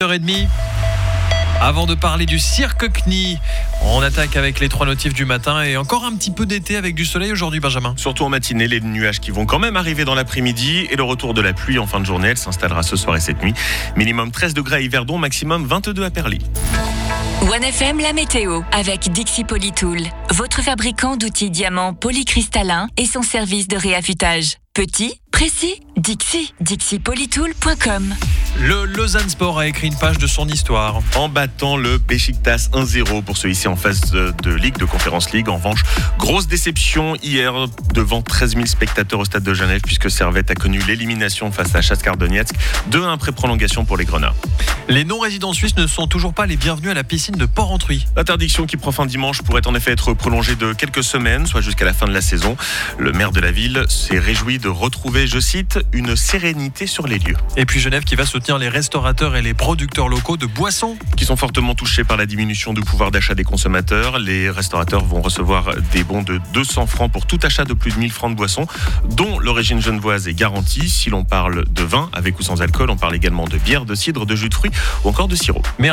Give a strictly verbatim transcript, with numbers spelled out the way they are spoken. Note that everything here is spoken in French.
heures trente. Avant de parler du cirque C N I, on attaque avec les trois notifs du matin et encore un petit peu d'été avec du soleil aujourd'hui, Benjamin. Surtout en matinée, les nuages qui vont quand même arriver dans l'après-midi et le retour de la pluie en fin de journée. Elle s'installera ce soir et cette nuit. Minimum treize degrés à Yverdon, maximum vingt-deux à Perly. one F M, la météo, avec Dixi Polytool, votre fabricant d'outils diamants polycristallins et son service de réaffûtage. Petit, précis, Dixi, dixi polytool point com. Le Lausanne Sport a écrit une page de son histoire. En battant le Beşiktaş un zéro pour ceux ici en phase de, de Ligue, de Conference League. En revanche, grosse déception hier devant treize mille spectateurs au stade de Genève puisque Servette a connu l'élimination face à Shakhtar Donetsk. deux un après prolongation pour les Grenats. Les non-résidents suisses ne sont toujours pas les bienvenus à la piscine de Port-Entruy. L'interdiction qui prend fin dimanche pourrait en effet être prolongée de quelques semaines, soit jusqu'à la fin de la saison. Le maire de la ville s'est réjoui de retrouver, je cite, une sérénité sur les lieux. Et puis Genève qui va soutenir les restaurateurs et les producteurs locaux de boissons. Qui sont fortement touchés par la diminution du pouvoir d'achat des consommateurs. Les restaurateurs vont recevoir des bons de deux cents francs pour tout achat de plus de mille francs de boissons, dont l'origine genevoise est garantie. Si l'on parle de vin, avec ou sans alcool, on parle également de bière, de cidre, de jus de fruits ou encore de sirop.